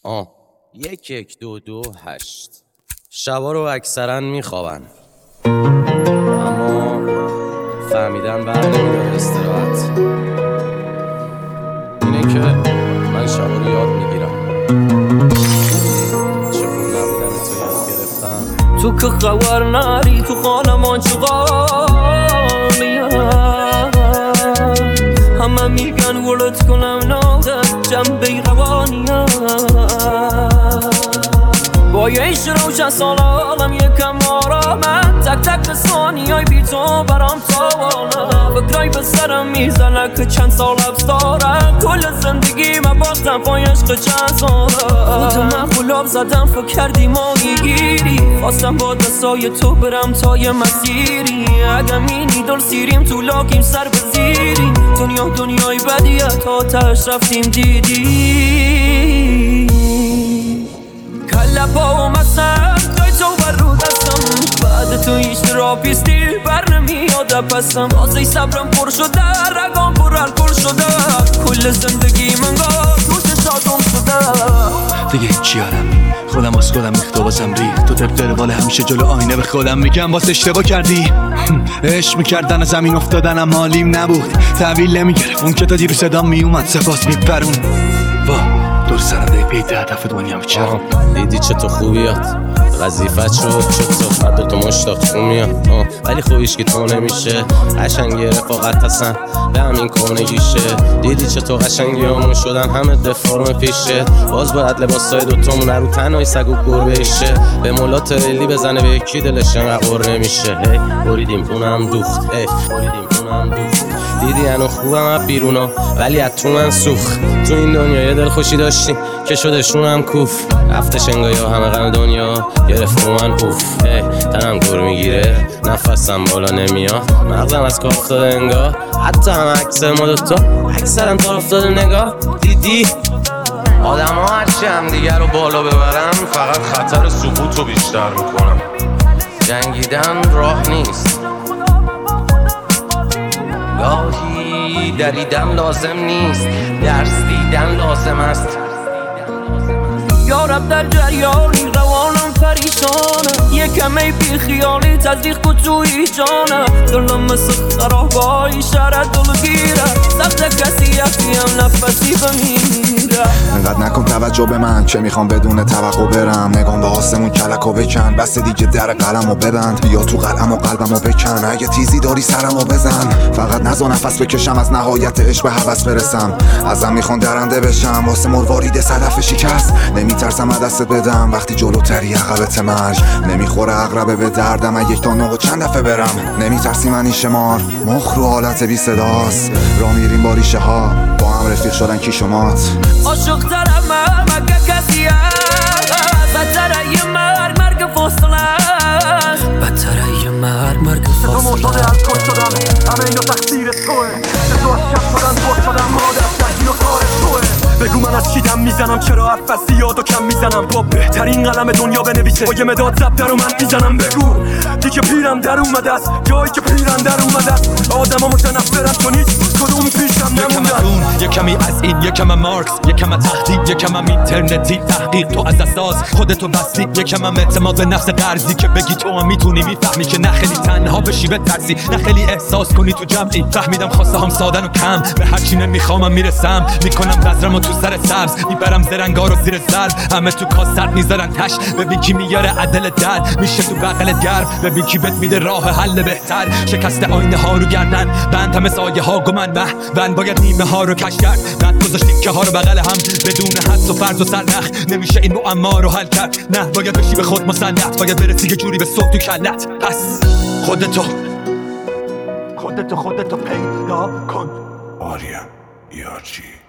1122 شبا رو اکثرا میخوابن، اما فهمیدن برنمیداره استراحت. اینه که من شبا رو یاد میگیرم چون نبودن تو یاد گرفتم. تو که خبر نری تو خانه من چقالیم، همه میگن ولد کنم ناده جنبه روانیم. با یه ایش روشن سال عالم یکم آرامه، تک تک ثانیای بی تو برام تاوانه. فکرای به سرم میزنه که چند سال حبس داره، کل زندگی من باختم پای عشق چند ساله. خودم من خلاب زدم فکر کردی ما میگیری، خواستم با دستای تو برم تا یه مسیری. اگه مینی دل سیریم تو لاکیم سر به زیریم، دنیا دنیای بدیه تا تش رفتیم دیدی. کله با مسن توی تو بر رو دستم، بعد تو هیچ تراپیستی بر نمیاد پسم. واسه صبرم پر شده رگام پر الکل شده، کل زندگی من گوش شادم شده. دیگه هیچی یارم خودم از خودم اختباسم ریخت تو طبق روال همیشه جلو آینه به خودم میگم باز اشتباه کردی. عشق میکردن از زمین افتادنم حالیم نبود، تحویل نمیگرفت اون که تا دیرو صدام میومد سپاس میپرون. دور سرم دیگه پیت هدف دنیا میچرم. دیدی چطور خوبیات وظیفت شد چطور بعد تو مشتاق خون میاد، ولی خوبیش که تو نمیشه. قشنگی رفاقت هستن به همین کنگیشه. دیدی چطور قشنگی همون شدن همه دفارم پیشه. باز باید لباسای دوتامون رو تنهای سگ و گربه ایشه. به مولات ریلی بزنه به یکی دلش انقدر قر نمیشه. بریدیم اونم دوخت، بریدیم اونم دوخت. دیدی انو خوبم از بیرونا ولی از تو من سوخت. تو این دنیا یه دل خوشی داشتیم که شدشون هم کوف. رفتش انگاه یا همه غم دنیا گرفت من اوف. تنم گر میگیره نفسم بالا نمیاد، مغزم از کار افتاده انگار. حتی هم عکس ما دوتا اکثرم تا افتاده نگاه. دیدی آدم ها هرچی هم دیگر رو بالا ببرن فقط خطر سقوط رو بیشتر میکنن. جنگیدن راه نیست، گاهی دریدن لازم نیست، درس دیدن لازم است. یارب در جریانی روانم پریشانه، یکم ای بی خیالی تزریق کن توی جانه. دلم مثل خرابایی شهر دلگیره، سخت کسی یکیم نفسی بمیره. انقدر نکن توجه به من که میخوام بدون توقع برم. نگام به آسمون کلکو بکن، بس دیگه در قلمو ببند. بیا تو قلم و قلبمو بکن، اگه تیزی داری سرمو بزن. فقط نزا نفس بکشم از نهایت عشق به هوس برسم. ازم میخوان درنده بشم واسه مروارید صدف شکست. نمیترسم از دست بدم وقتی جلوتری عقبت مرگ. نمیخوره عقربه به دردم اگه یک تا نه و چند دفعه برم. نمیترسی من این شمار مخ رو حالت بی صداست. را میریم با ریشه ها با هم رفیق شدن کی شمات. عاشق ترم مگه کسی هست، بدتره یه مرگ مرگ فاصله است. بدتره یه مرگ فاصله شده از کل شدن همه اینا تقصیر توه. تو از کم شدن دور شدن مادر شدی و کار توه. بگو من از چیدم میزنم چرا حرف زیاد و کم میزنم. با بهترین قلم دنیا بنویسه با یه مداد زبده رو من میزنم. بگو دیگه پیرم در اومده است، جایی که پیرم در اومده است. آدم ها متنفرم چون هیچ کدوم پیشم نموندن. یکمی از این یکم مارکس، یکم تهدید، یکم اینترنتی تحقیق. تو از اساس خودتو بستی، یکم اعتماد به نفس قرضی که بگی تو هم میتونی. میفهمی که نه خیلی تنها بشی به ترسی، نه خیلی احساس کنی تو جمعی. فهمیدم خواسته هم سادن و کم، به هرچی نمیخوامم میرسم. میکنم بذرمو تو سر سبز، میبرم زرنگا رو زیر ضرب. همه تو کاسر میذارن تش، ببین کی میاره عدل در میشه تو بغل گرم. ببین کی بهت میده راه حل بهتر. شکست آینه ها رو گردن بند همه سایه ها گمن بند باید نیمه ها رو کش کرد. رد گذاشتیم که ها رو بغل هم بدون حدس و فرض و سرنخ. نمیشه این معما رو حل کرد، نه باید بشی به خود مسلط. باید برسی یه جوری به صبح تو کلت. پس خودتو پیدا کن. آریا یارچی